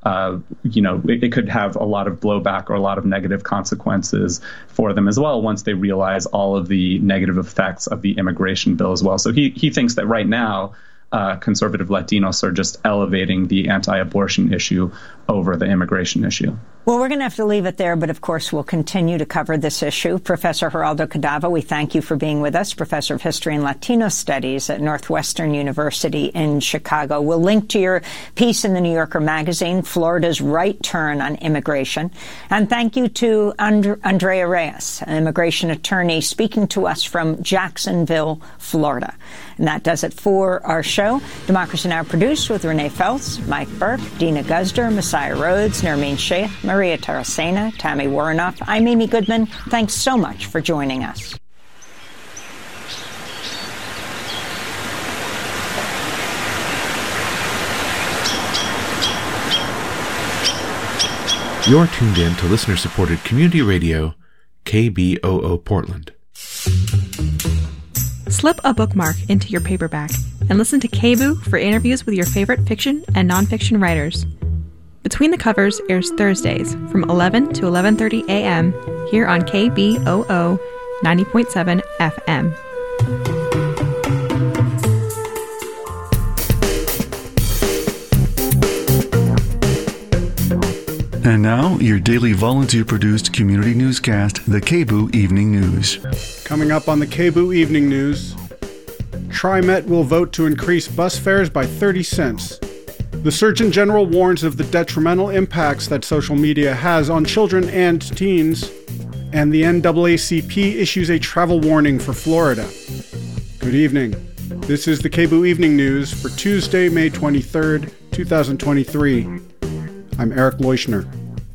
it could have a lot of blowback or a lot of negative consequences for them as well once they realize all of the negative effects of the immigration bill as well. So he thinks that right now, conservative Latinos are just elevating the anti-abortion issue over the immigration issue. Well, we're going to have to leave it there, but of course we'll continue to cover this issue. Professor Geraldo Cadava, we thank you for being with us, Professor of History and Latino Studies at Northwestern University in Chicago. We'll link to your piece in the New Yorker magazine, Florida's Right Turn on Immigration. And thank you to Andrea Reyes, an immigration attorney, speaking to us from Jacksonville, Florida. And that does it for our show. Democracy Now! Produced with Renee Feltz, Mike Burke, Dina Guzder, Messiah Rhodes, Nermeen Sheikh, Maria Taracena, Tammy Warnoff. I'm Amy Goodman. Thanks so much for joining us. You're tuned in to listener-supported community radio, KBOO Portland. Slip a bookmark into your paperback and listen to KBOO for interviews with your favorite fiction and nonfiction writers. Between the Covers airs Thursdays from 11 to 11:30 a.m. here on KBOO 90.7 FM. And now, your daily volunteer-produced community newscast, the KBOO Evening News. Coming up on the KBOO Evening News, TriMet will vote to increase bus fares by 30 cents. The Surgeon General warns of the detrimental impacts that social media has on children and teens, and the NAACP issues a travel warning for Florida. Good evening. This is the KBOO Evening News for Tuesday, May 23rd, 2023. I'm Eric Leuschner.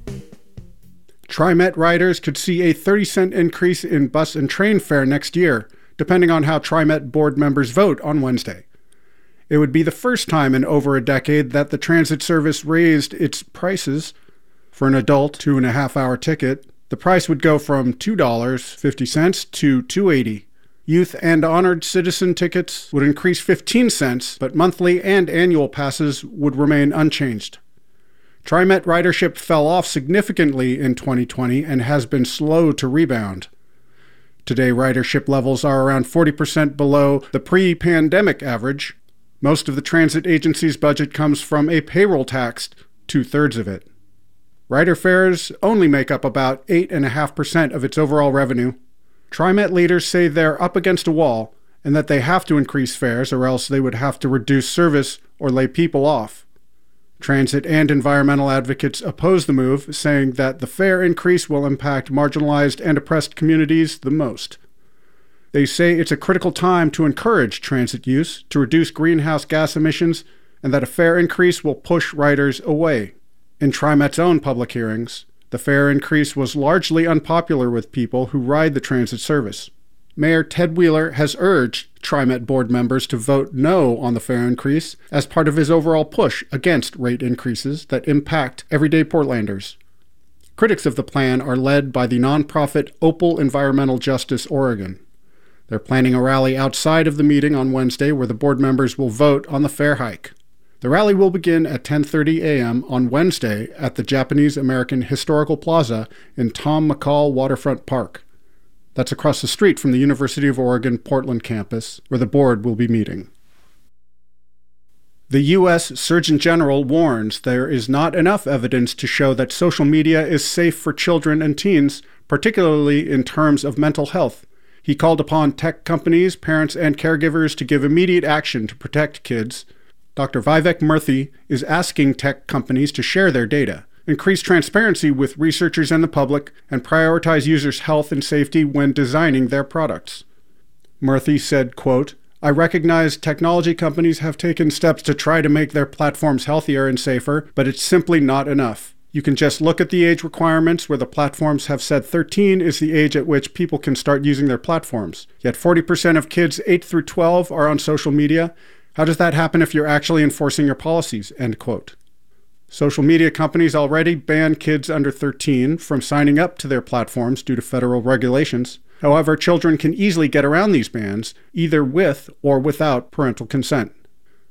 TriMet riders could see a 30-cent increase in bus and train fare next year, depending on how TriMet board members vote on Wednesday. It would be the first time in over a decade that the transit service raised its prices. For an adult 2.5-hour ticket, the price would go from $2.50 to $2.80. Youth and honored citizen tickets would increase 15 cents, but monthly and annual passes would remain unchanged. TriMet ridership fell off significantly in 2020 and has been slow to rebound. Today, ridership levels are around 40% below the pre-pandemic average. Most of the transit agency's budget comes from a payroll tax, 2/3 of it. Rider fares only make up about 8.5% of its overall revenue. TriMet leaders say they're up against a wall and that they have to increase fares or else they would have to reduce service or lay people off. Transit and environmental advocates oppose the move, saying that the fare increase will impact marginalized and oppressed communities the most. They say it's a critical time to encourage transit use to reduce greenhouse gas emissions and that a fare increase will push riders away. In TriMet's own public hearings, the fare increase was largely unpopular with people who ride the transit service. Mayor Ted Wheeler has urged TriMet board members to vote no on the fare increase as part of his overall push against rate increases that impact everyday Portlanders. Critics of the plan are led by the nonprofit Opal Environmental Justice Oregon. They're planning a rally outside of the meeting on Wednesday where the board members will vote on the fare hike. The rally will begin at 10:30 a.m. on Wednesday at the Japanese American Historical Plaza in Tom McCall Waterfront Park. That's across the street from the University of Oregon Portland campus, where the board will be meeting. The U.S. Surgeon General warns there is not enough evidence to show that social media is safe for children and teens, particularly in terms of mental health. He called upon tech companies, parents, and caregivers to give immediate action to protect kids. Dr. Vivek Murthy is asking tech companies to share their data, increase transparency with researchers and the public, and prioritize users' health and safety when designing their products. Murthy said, quote, "I recognize technology companies have taken steps to try to make their platforms healthier and safer, but it's simply not enough. You can just look at the age requirements where the platforms have said 13 is the age at which people can start using their platforms. Yet 40% of kids 8 through 12 are on social media. How does that happen if you're actually enforcing your policies?" End quote. Social media companies already ban kids under 13 from signing up to their platforms due to federal regulations. However, children can easily get around these bans, either with or without parental consent.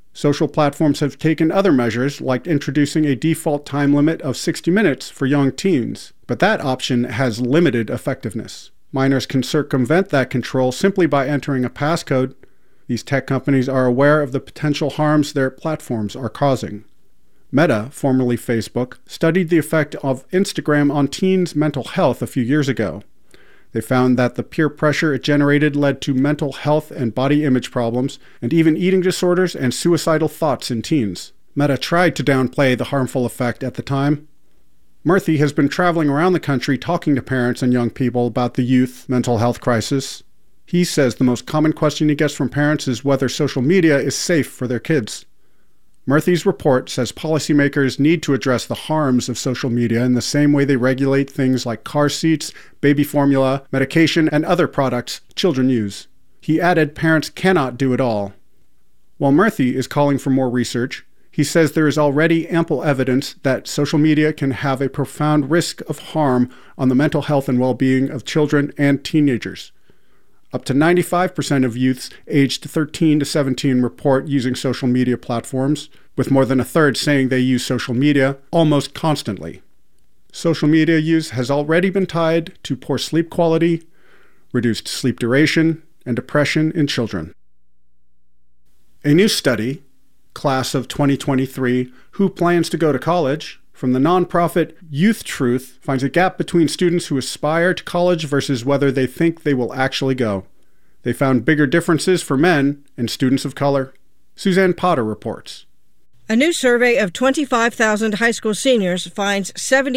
Social platforms have taken other measures, like introducing a default time limit of 60 minutes for young teens, but that option has limited effectiveness. Minors can circumvent that control simply by entering a passcode. These tech companies are aware of the potential harms their platforms are causing. Meta, formerly Facebook, studied the effect of Instagram on teens' mental health a few years ago. They found that the peer pressure it generated led to mental health and body image problems, and even eating disorders and suicidal thoughts in teens. Meta tried to downplay the harmful effect at the time. Murthy has been traveling around the country talking to parents and young people about the youth mental health crisis. He says the most common question he gets from parents is whether social media is safe for their kids. Murthy's report says policymakers need to address the harms of social media in the same way they regulate things like car seats, baby formula, medication, and other products children use. He added parents cannot do it all. While Murthy is calling for more research, he says there is already ample evidence that social media can have a profound risk of harm on the mental health and well-being of children and teenagers. Up to 95% of youths aged 13 to 17 report using social media platforms, with more than a third saying they use social media almost constantly. Social media use has already been tied to poor sleep quality, reduced sleep duration, and depression in children. A new study, Class of 2023, Who Plans to Go to College?, from the nonprofit Youth Truth, finds a gap between students who aspire to college versus whether they think they will actually go. They found bigger differences for men and students of color. Suzanne Potter reports. A new survey of 25,000 high school seniors finds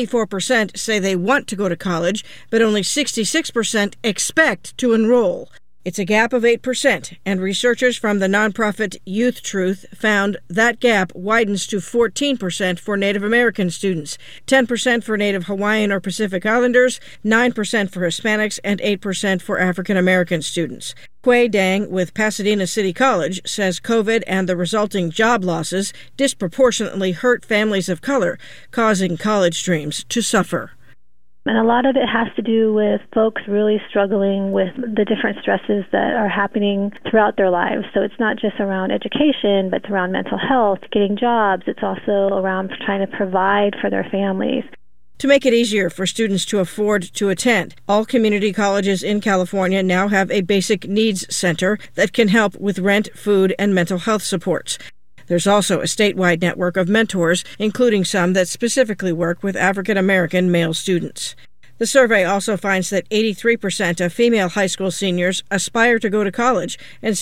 74% say they want to go to college, but only 66% expect to enroll. It's a gap of 8%, and researchers from the nonprofit Youth Truth found that gap widens to 14% for Native American students, 10% for Native Hawaiian or Pacific Islanders, 9% for Hispanics, and 8% for African American students. Quay Dang with Pasadena City College says COVID and the resulting job losses disproportionately hurt families of color, causing college dreams to suffer. And a lot of it has to do with folks really struggling with the different stresses that are happening throughout their lives. So it's not just around education, but it's around mental health, getting jobs. It's also around trying to provide for their families. To make it easier for students to afford to attend, all community colleges in California now have a basic needs center that can help with rent, food, and mental health supports. There's also a statewide network of mentors, including some that specifically work with African American male students. The survey also finds that 83% of female high school seniors aspire to go to college, and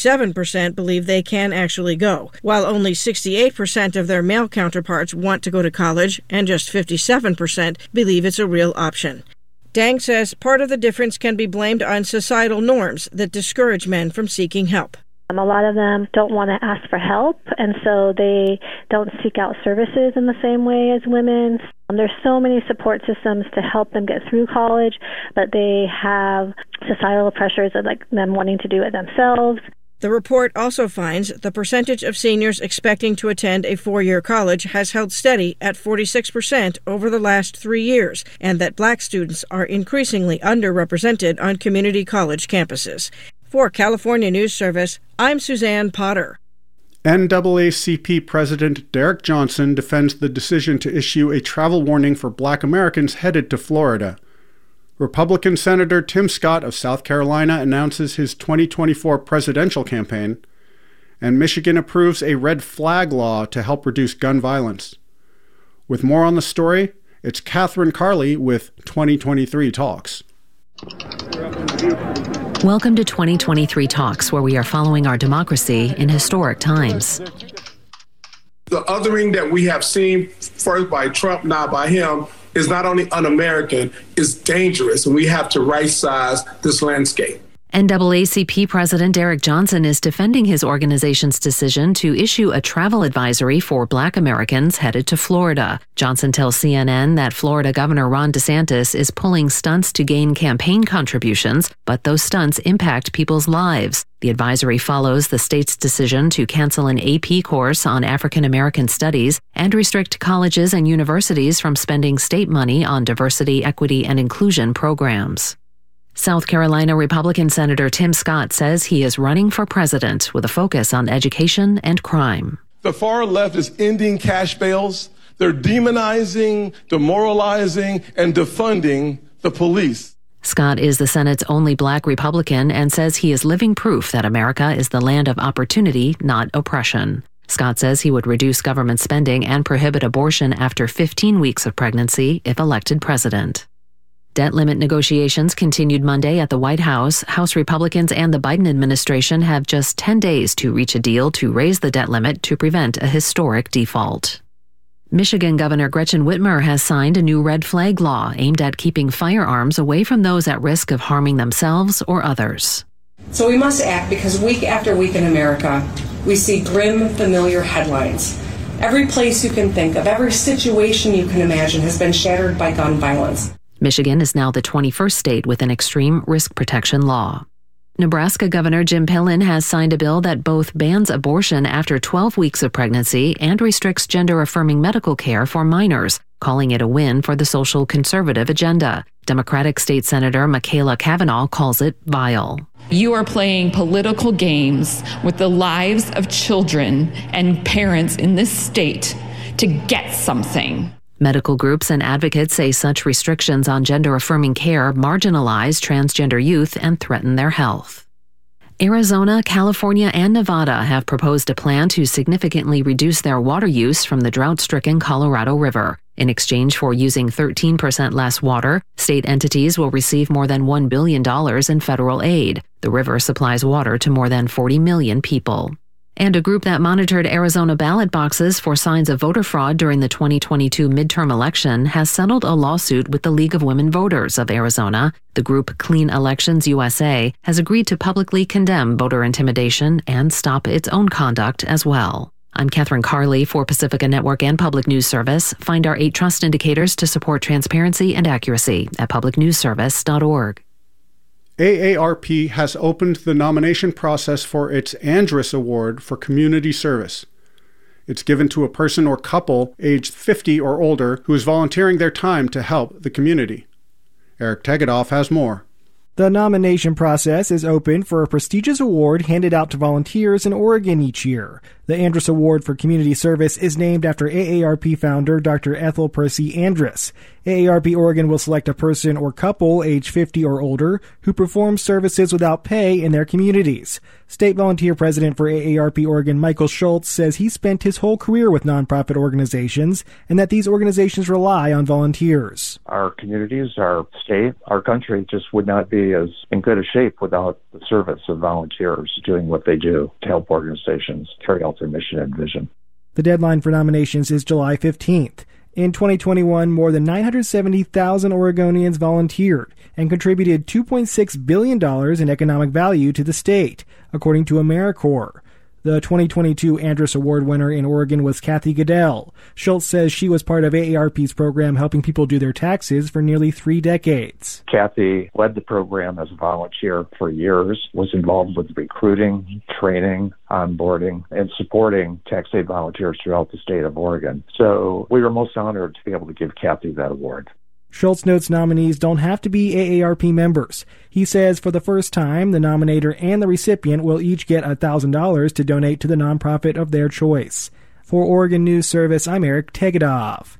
77% believe they can actually go, while only 68% of their male counterparts want to go to college, and just 57% believe it's a real option. Dang says part of the difference can be blamed on societal norms that discourage men from seeking help. A lot of them don't want to ask for help, and so they don't seek out services in the same way as women. There's so many support systems to help them get through college, but they have societal pressures of them wanting to do it themselves. The report also finds the percentage of seniors expecting to attend a four-year college has held steady at 46% over the last 3 years, and that Black students are increasingly underrepresented on community college campuses. For California News Service, I'm Suzanne Potter. NAACP President Derek Johnson defends the decision to issue a travel warning for Black Americans headed to Florida. Republican Senator Tim Scott of South Carolina announces his 2024 presidential campaign, and Michigan approves a red flag law to help reduce gun violence. With more on the story, it's Catherine Carley with 2023 Talks. Welcome to 2023 Talks, where we are following our democracy in historic times. The othering that we have seen, first by Trump, now by him, is not only un-American, it's dangerous, and we have to right-size this landscape. NAACP President Derek Johnson is defending his organization's decision to issue a travel advisory for Black Americans headed to Florida. Johnson tells CNN that Florida Governor Ron DeSantis is pulling stunts to gain campaign contributions, but those stunts impact people's lives. The advisory follows the state's decision to cancel an AP course on African American studies and restrict colleges and universities from spending state money on diversity, equity, and inclusion programs. South Carolina Republican Senator Tim Scott says he is running for president with a focus on education and crime. The far left is ending cash bails. They're demonizing, demoralizing, and defunding the police. Scott is the Senate's only black Republican and says he is living proof that America is the land of opportunity, not oppression. Scott says he would reduce government spending and prohibit abortion after 15 weeks of pregnancy if elected president. Debt limit negotiations continued Monday at the White House. House Republicans and the Biden administration have just 10 days to reach a deal to raise the debt limit to prevent a historic default. Michigan Governor Gretchen Whitmer has signed a new red flag law aimed at keeping firearms away from those at risk of harming themselves or others. So we must act because week after week in America, we see grim, familiar headlines. Every place you can think of, every situation you can imagine has been shattered by gun violence. Michigan is now the 21st state with an extreme risk protection law. Nebraska Governor Jim Pillen has signed a bill that both bans abortion after 12 weeks of pregnancy and restricts gender-affirming medical care for minors, calling it a win for the social conservative agenda. Democratic State Senator Michaela Cavanaugh calls it vile. You are playing political games with the lives of children and parents in this state to get something. Medical groups and advocates say such restrictions on gender-affirming care marginalize transgender youth and threaten their health. Arizona, California, and Nevada have proposed a plan to significantly reduce their water use from the drought-stricken Colorado River. In exchange for using 13% less water, state entities will receive more than $1 billion in federal aid. The river supplies water to more than 40 million people. And a group that monitored Arizona ballot boxes for signs of voter fraud during the 2022 midterm election has settled a lawsuit with the League of Women Voters of Arizona. The group Clean Elections USA has agreed to publicly condemn voter intimidation and stop its own conduct as well. I'm Catherine Carley for Pacifica Network and Public News Service. Find our 8 trust indicators to support transparency and accuracy at publicnewsservice.org. AARP has opened the nomination process for its Andrus Award for Community Service. It's given to a person or couple aged 50 or older who is volunteering their time to help the community. Eric Tegedoff has more. The nomination process is open for a prestigious award handed out to volunteers in Oregon each year. The Andrus Award for Community Service is named after AARP founder Dr. Ethel Percy Andrus. AARP Oregon will select a person or couple age 50 or older who performs services without pay in their communities. State volunteer president for AARP Oregon Michael Schultz says he spent his whole career with nonprofit organizations and that these organizations rely on volunteers. Our communities, our state, our country just would not be as in good a shape without the service of volunteers doing what they do to help organizations carry out their mission and vision. The deadline for nominations is July 15th. In 2021, more than 970,000 Oregonians volunteered and contributed $2.6 billion in economic value to the state, according to AmeriCorps. The 2022 Andrus Award winner in Oregon was Kathy Goodell. Schultz says she was part of AARP's program helping people do their taxes for nearly 3 decades. Kathy led the program as a volunteer for years, was involved with recruiting, training, onboarding, and supporting tax aid volunteers throughout the state of Oregon. So we were most honored to be able to give Kathy that award. Schultz notes nominees don't have to be AARP members. He says for the first time, the nominator and the recipient will each get $1,000 to donate to the nonprofit of their choice. For Oregon News Service, I'm Eric Tegedoff.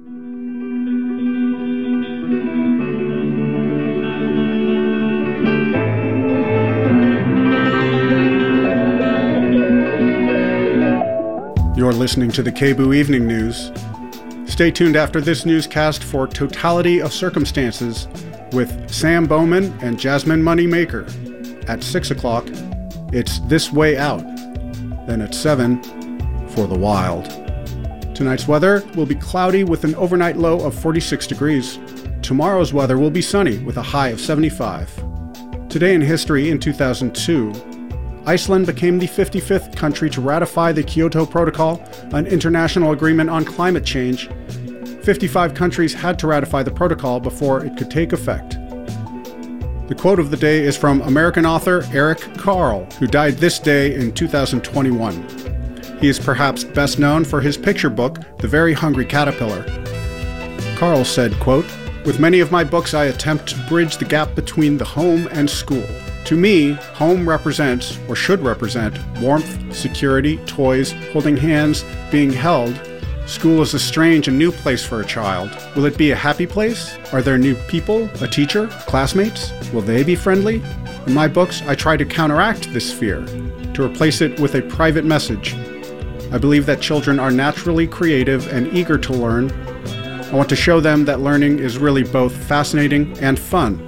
You're listening to the KBOO Evening News. Stay tuned after this newscast for Totality of Circumstances with Sam Bowman and Jasmine Moneymaker. At 6 o'clock, it's This Way Out. Then at 7, For the Wild. Tonight's weather will be cloudy with an overnight low of 46 degrees. Tomorrow's weather will be sunny with a high of 75. Today in history, in 2002, Iceland became the 55th country to ratify the Kyoto Protocol, an international agreement on climate change. 55 countries had to ratify the protocol before it could take effect. The quote of the day is from American author Eric Carle, who died this day in 2021. He is perhaps best known for his picture book, The Very Hungry Caterpillar. Carle said, quote, With many of my books, I attempt to bridge the gap between the home and school. To me, home represents, or should represent, warmth, security, toys, holding hands, being held. School is a strange and new place for a child. Will it be a happy place? Are there new people, a teacher, classmates? Will they be friendly? In my books, I try to counteract this fear, to replace it with a private message. I believe that children are naturally creative and eager to learn. I want to show them that learning is really both fascinating and fun.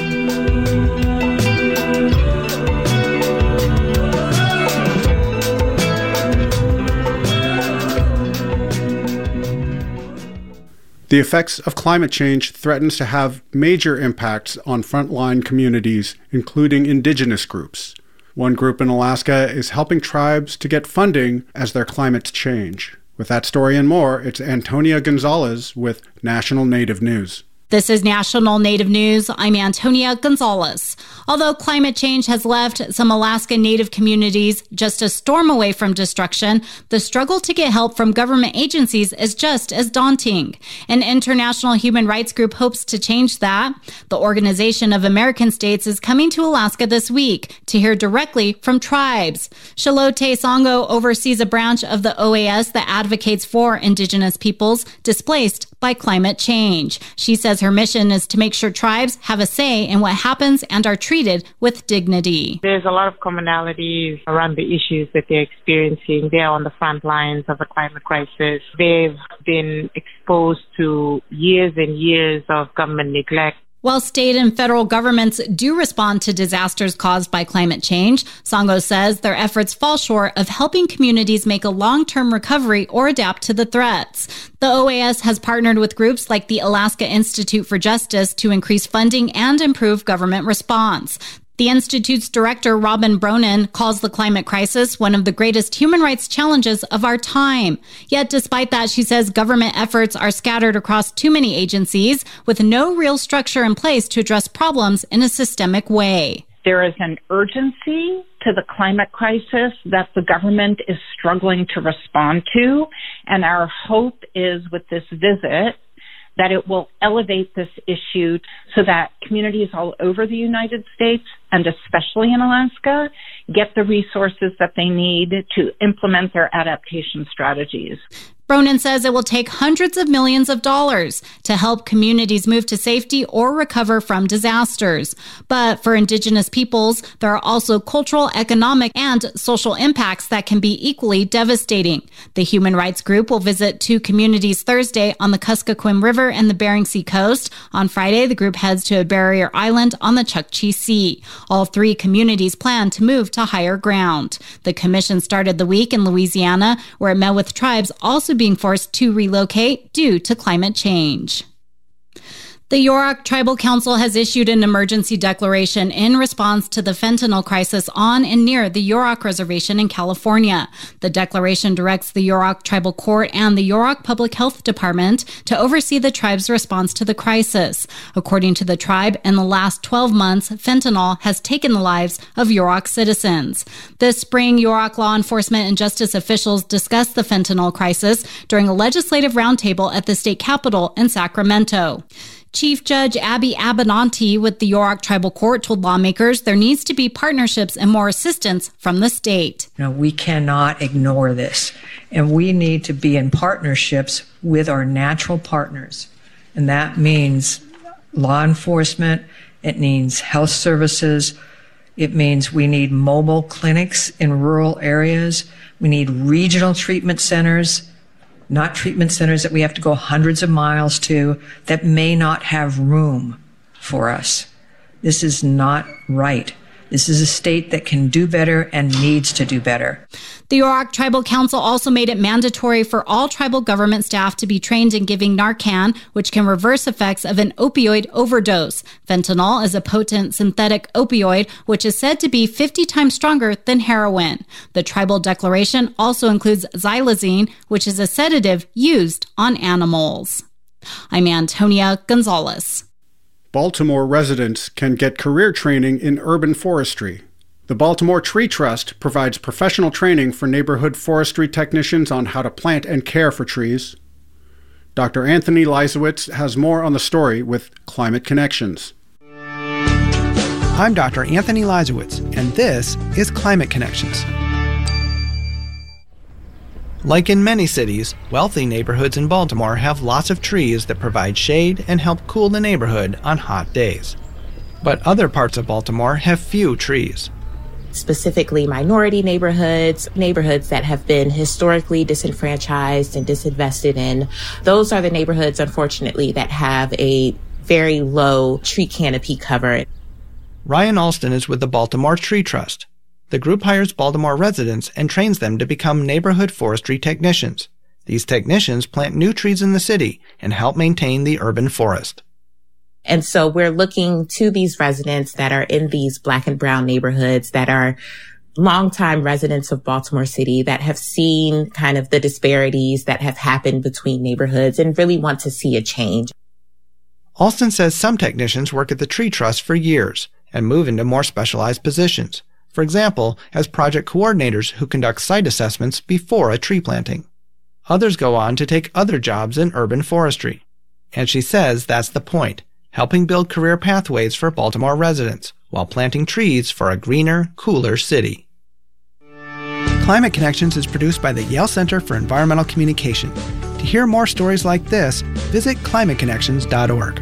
The effects of climate change threatens to have major impacts on frontline communities, including indigenous groups. One group in Alaska is helping tribes to get funding as their climates change. With that story and more, it's Antonia Gonzalez with National Native News. This is National Native News. I'm Antonia Gonzalez. Although climate change has left some Alaska Native communities just a storm away from destruction, the struggle to get help from government agencies is just as daunting. An international human rights group hopes to change that. The Organization of American States is coming to Alaska this week to hear directly from tribes. Shalote Songo oversees a branch of the OAS that advocates for Indigenous peoples displaced by climate change. She says her mission is to make sure tribes have a say in what happens and are treated with dignity. There's a lot of commonalities around the issues that they're experiencing. They're on the front lines of the climate crisis. They've been exposed to years and years of government neglect. While state and federal governments do respond to disasters caused by climate change, Songo says their efforts fall short of helping communities make a long-term recovery or adapt to the threats. The OAS has partnered with groups like the Alaska Institute for Justice to increase funding and improve government response. The Institute's director, Robin Bronin, calls the climate crisis one of the greatest human rights challenges of our time. Yet despite that, she says government efforts are scattered across too many agencies with no real structure in place to address problems in a systemic way. There is an urgency to the climate crisis that the government is struggling to respond to, and our hope is with this visit that it will elevate this issue so that communities all over the United States, and especially in Alaska, get the resources that they need to implement their adaptation strategies. Bronin says it will take hundreds of millions of dollars to help communities move to safety or recover from disasters. But for Indigenous peoples, there are also cultural, economic, and social impacts that can be equally devastating. The human rights group will visit 2 communities Thursday on the Kuskokwim River and the Bering Sea coast. On Friday, the group heads to a barrier island on the Chukchi Sea. All 3 communities plan to move to higher ground. The commission started the week in Louisiana, where it met with tribes also being forced to relocate due to climate change. The Yurok Tribal Council has issued an emergency declaration in response to the fentanyl crisis on and near the Yurok Reservation in California. The declaration directs the Yurok Tribal Court and the Yurok Public Health Department to oversee the tribe's response to the crisis. According to the tribe, in the last 12 months, fentanyl has taken the lives of Yurok citizens. This spring, Yurok law enforcement and justice officials discussed the fentanyl crisis during a legislative roundtable at the state capitol in Sacramento. Chief Judge Abby Abenanti with the Yurok Tribal Court told lawmakers there needs to be partnerships and more assistance from the state. We cannot ignore this, and we need to be in partnerships with our natural partners. And that means law enforcement, it means health services, it means we need mobile clinics in rural areas, we need regional treatment centers, not treatment centers that we have to go hundreds of miles to that may not have room for us. This is not right. This is a state that can do better and needs to do better. The Yurok Tribal Council also made it mandatory for all tribal government staff to be trained in giving Narcan, which can reverse effects of an opioid overdose. Fentanyl is a potent synthetic opioid, which is said to be 50 times stronger than heroin. The tribal declaration also includes xylazine, which is a sedative used on animals. I'm Antonia Gonzalez. Baltimore residents can get career training in urban forestry. The Baltimore Tree Trust provides professional training for neighborhood forestry technicians on how to plant and care for trees. Dr. Anthony Leisowitz has more on the story with Climate Connections. I'm Dr. Anthony Leisowitz, and this is Climate Connections. Like in many cities, wealthy neighborhoods in Baltimore have lots of trees that provide shade and help cool the neighborhood on hot days. But other parts of Baltimore have few trees. Specifically minority neighborhoods, neighborhoods that have been historically disenfranchised and disinvested in. Those are the neighborhoods, unfortunately, that have a very low tree canopy cover. Ryan Alston is with the Baltimore Tree Trust. The group hires Baltimore residents and trains them to become neighborhood forestry technicians. These technicians plant new trees in the city and help maintain the urban forest. And so we're looking to these residents that are in these Black and brown neighborhoods that are longtime residents of Baltimore City that have seen kind of the disparities that have happened between neighborhoods and really want to see a change. Alston says some technicians work at the Tree Trust for years and move into more specialized positions. For example, as project coordinators who conduct site assessments before a tree planting. Others go on to take other jobs in urban forestry. And she says that's the point, helping build career pathways for Baltimore residents while planting trees for a greener, cooler city. Climate Connections is produced by the Yale Center for Environmental Communication. To hear more stories like this, visit climateconnections.org.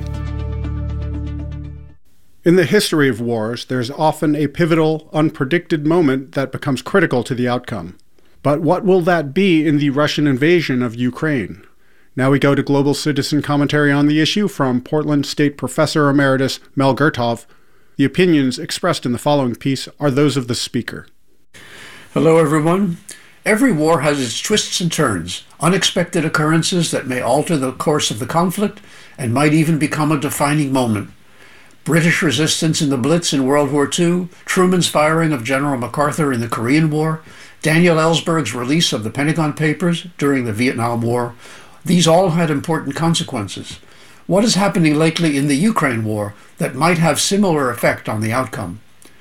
In the history of wars, there's often a pivotal, unpredicted moment that becomes critical to the outcome. But what will that be in the Russian invasion of Ukraine? Now we go to Global Citizen commentary on the issue from Portland State Professor Emeritus Mel Gertov. The opinions expressed in the following piece are those of the speaker. Hello, everyone. Every war has its twists and turns, unexpected occurrences that may alter the course of the conflict and might even become a defining moment. British resistance in the Blitz in World War II, Truman's firing of General MacArthur in the Korean War, Daniel Ellsberg's release of the Pentagon Papers during the Vietnam War, these all had important consequences. What is happening lately in the Ukraine war that might have similar effect on the outcome?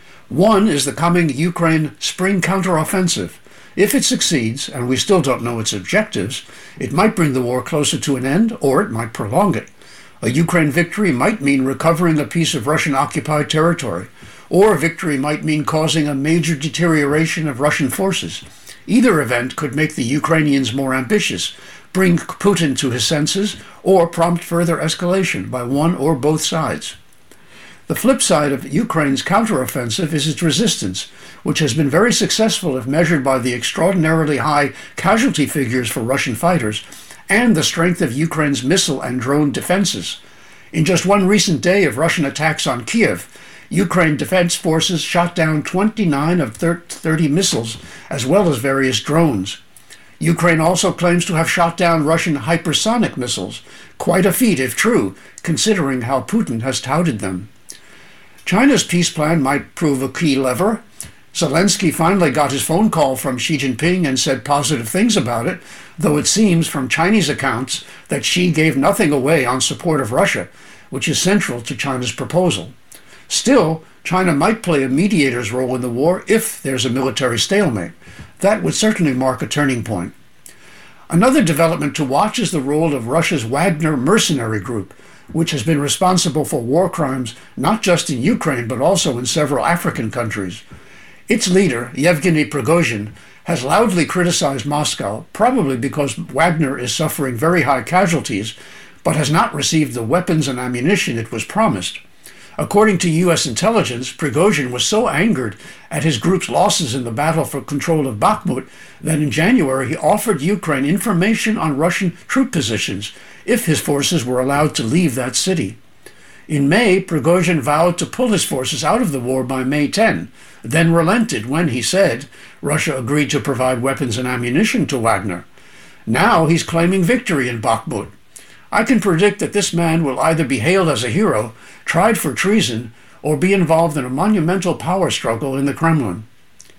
One is the coming Ukraine spring counteroffensive. If it succeeds, and we still don't know its objectives, it might bring the war closer to an end, or it might prolong it. A Ukraine victory might mean recovering a piece of Russian-occupied territory, or victory might mean causing a major deterioration of Russian forces. Either event could make the Ukrainians more ambitious, bring Putin to his senses, or prompt further escalation by one or both sides. The flip side of Ukraine's counteroffensive is its resistance, which has been very successful if measured by the extraordinarily high casualty figures for Russian fighters and the strength of Ukraine's missile and drone defenses. In just one recent day of Russian attacks on Kiev, Ukraine Defense Forces shot down 29 of 30 missiles, as well as various drones. Ukraine also claims to have shot down Russian hypersonic missiles, quite a feat if true, considering how Putin has touted them. China's peace plan might prove a key lever. Zelensky finally got his phone call from Xi Jinping and said positive things about it, though it seems from Chinese accounts that Xi gave nothing away on support of Russia, which is central to China's proposal. Still, China might play a mediator's role in the war if there's a military stalemate. That would certainly mark a turning point. Another development to watch is the role of Russia's Wagner mercenary group, which has been responsible for war crimes not just in Ukraine but also in several African countries. Its leader, Yevgeny Prigozhin, has loudly criticized Moscow, probably because Wagner is suffering very high casualties, but has not received the weapons and ammunition it was promised. According to U.S. intelligence, Prigozhin was so angered at his group's losses in the battle for control of Bakhmut that in January he offered Ukraine information on Russian troop positions if his forces were allowed to leave that city. In May, Prigozhin vowed to pull his forces out of the war by May 10, then relented when, he said, Russia agreed to provide weapons and ammunition to Wagner. Now he's claiming victory in Bakhmut. I can predict that this man will either be hailed as a hero, tried for treason, or be involved in a monumental power struggle in the Kremlin.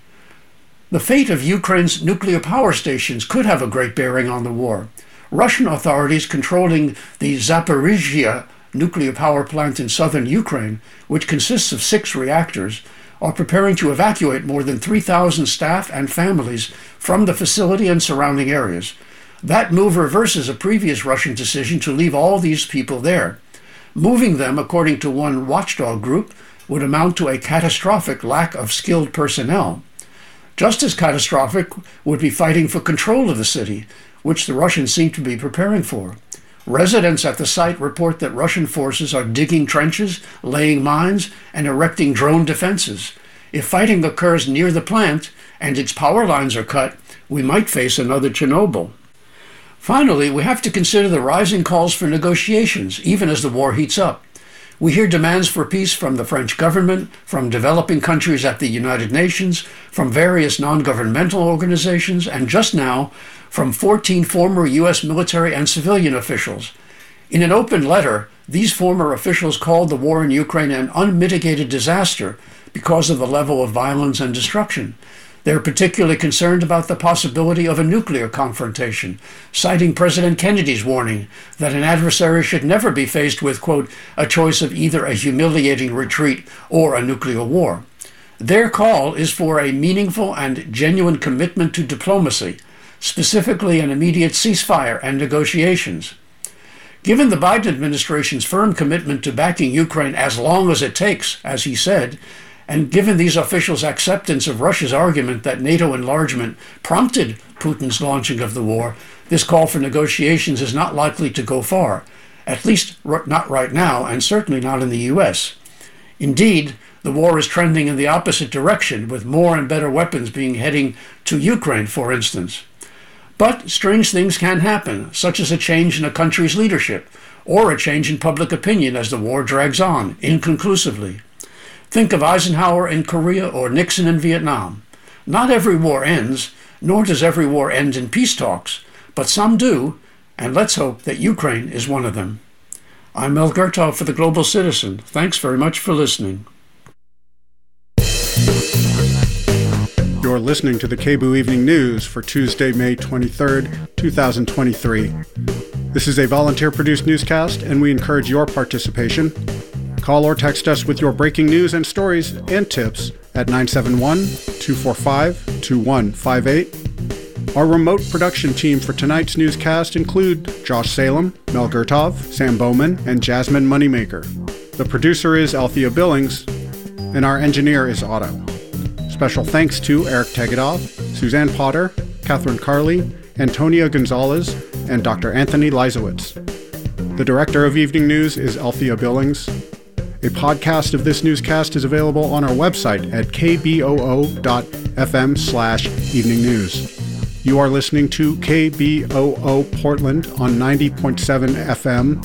The fate of Ukraine's nuclear power stations could have a great bearing on the war. Russian authorities controlling the Zaporizhzhia nuclear power plant in southern Ukraine, which consists of 6 reactors, are preparing to evacuate more than 3,000 staff and families from the facility and surrounding areas. That move reverses a previous Russian decision to leave all these people there. Moving them, according to one watchdog group, would amount to a catastrophic lack of skilled personnel. Just as catastrophic would be fighting for control of the city, which the Russians seem to be preparing for. Residents at the site report that Russian forces are digging trenches, laying mines, and erecting drone defenses. If fighting occurs near the plant and its power lines are cut, we might face another Chernobyl. Finally, we have to consider the rising calls for negotiations, even as the war heats up. We hear demands for peace from the French government, from developing countries at the United Nations, from various non-governmental organizations, and just now, from 14 former U.S. military and civilian officials. In an open letter, these former officials called the war in Ukraine an unmitigated disaster because of the level of violence and destruction. They're particularly concerned about the possibility of a nuclear confrontation, citing President Kennedy's warning that an adversary should never be faced with, quote, a choice of either a humiliating retreat or a nuclear war. Their call is for a meaningful and genuine commitment to diplomacy, specifically an immediate ceasefire and negotiations. Given the Biden administration's firm commitment to backing Ukraine as long as it takes, as he said, and given these officials' acceptance of Russia's argument that NATO enlargement prompted Putin's launching of the war, this call for negotiations is not likely to go far, at least not right now, and certainly not in the U.S. Indeed, the war is trending in the opposite direction, with more and better weapons being heading to Ukraine, for instance. But strange things can happen, such as a change in a country's leadership, or a change in public opinion as the war drags on, inconclusively. Think of Eisenhower in Korea or Nixon in Vietnam. Not every war ends, nor does every war end in peace talks, but some do, and let's hope that Ukraine is one of them. I'm Mel Gertov for The Global Citizen. Thanks very much for listening. You're listening to the KBOO Evening News for Tuesday, May 23rd, 2023. This is a volunteer-produced newscast, and we encourage your participation. Call or text us with your breaking news and stories and tips at 971-245-2158. Our remote production team for tonight's newscast include Josh Salem, Mel Gertov, Sam Bowman, and Jasmine Moneymaker. The producer is Althea Billings, and our engineer is Otto. Special thanks to Eric Tegedoff, Suzanne Potter, Catherine Carley, Antonia Gonzalez, and Dr. Anthony Leisowitz. The director of Evening News is Althea Billings. A podcast of this newscast is available on our website at kboo.fm/evening news. You are listening to KBOO Portland on 90.7 FM,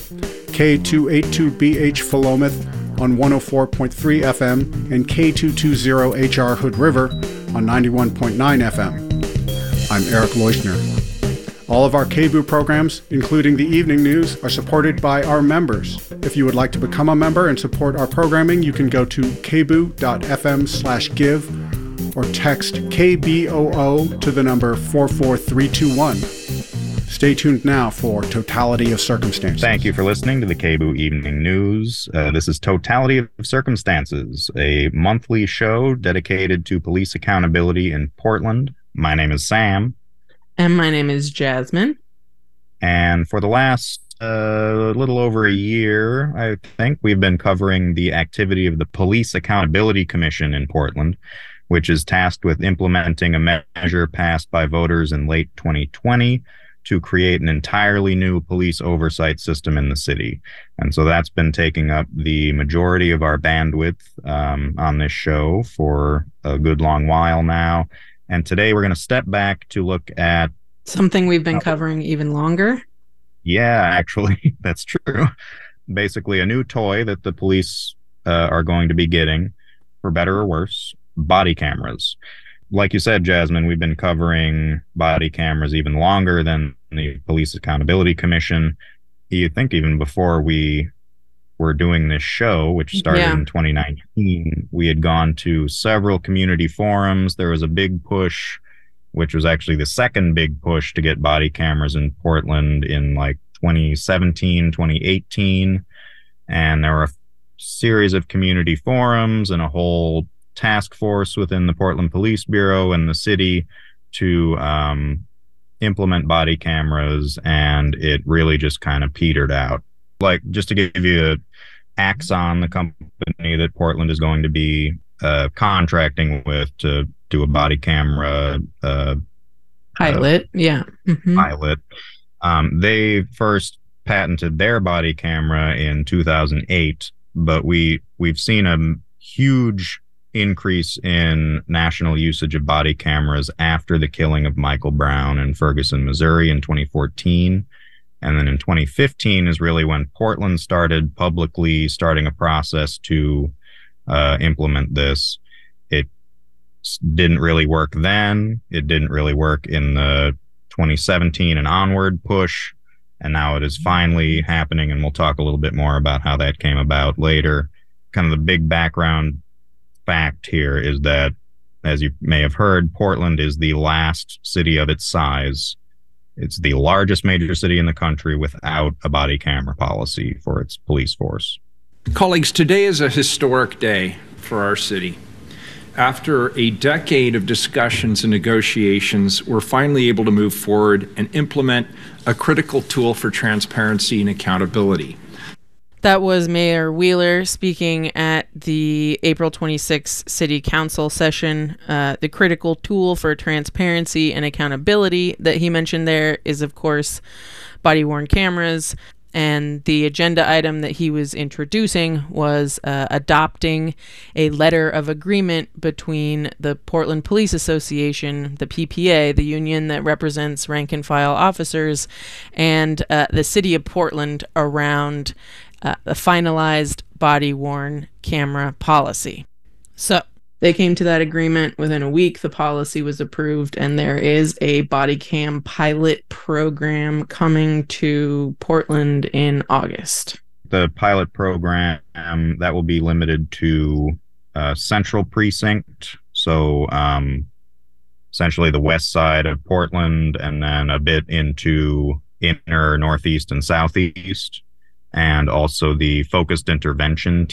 K282BH Philomath on 104.3 FM, and K220HR Hood River on 91.9 FM. I'm Eric Leuschner. All of our KBOO programs, including the evening news, are supported by our members. If you would like to become a member and support our programming, you can go to kboo.fm/give or text KBOO to the number 44321. Stay tuned now for Totality of Circumstances. Thank you for listening to the KBOO Evening News. This is Totality of Circumstances, a monthly show dedicated to police accountability in Portland. My name is Sam. And my name is Jasmine. And for the last little over a year, I think, we've been covering the activity of the Police Accountability Commission in Portland, which is tasked with implementing a measure passed by voters in late 2020 to create an entirely new police oversight system in the city. And so that's been taking up the majority of our bandwidth on this show for a good long while now. And today we're going to step back to look at something we've been covering even longer. Yeah, actually, that's true. Basically, a new toy that the police are going to be getting, for better or worse, body cameras. Like you said, Jasmine, we've been covering body cameras even longer than the Police Accountability Commission. You think even before we were doing this show, which started in 2019, we had gone to several community forums. There was a big push, which was actually the second big push to get body cameras in Portland in like 2017, 2018. And there were a series of community forums and a whole task force within the Portland Police Bureau and the city to implement body cameras, and it really just kind of petered out. Like, just to give you Axon, the company that Portland is going to be contracting with to do a body camera pilot. Pilot. They first patented their body camera in 2008, but we've seen a huge increase in national usage of body cameras after the killing of Michael Brown in Ferguson, Missouri in 2014. And then in 2015 is really when Portland started publicly starting a process to implement this. It didn't really work then. It didn't really work in the 2017 and onward push. And now it is finally happening, and we'll talk a little bit more about how that came about later. Kind of the big background fact here is that, as you may have heard, Portland is the last city of its size. It's the largest major city in the country without a body camera policy for its police force. Colleagues, today is a historic day for our city. After a decade of discussions and negotiations, we're finally able to move forward and implement a critical tool for transparency and accountability. That was Mayor Wheeler speaking at the April 26th City Council session. The critical tool for transparency and accountability that he mentioned there is, of course, body-worn cameras. And the agenda item that he was introducing was adopting a letter of agreement between the Portland Police Association, the PPA, the union that represents rank-and-file officers, and the city of Portland around a finalized body-worn camera policy. So they came to that agreement. Within a week, the policy was approved, and there is a body cam pilot program coming to Portland in August. The pilot program, that will be limited to Central Precinct, so essentially the west side of Portland, and then a bit into inner Northeast and Southeast, and also the focused intervention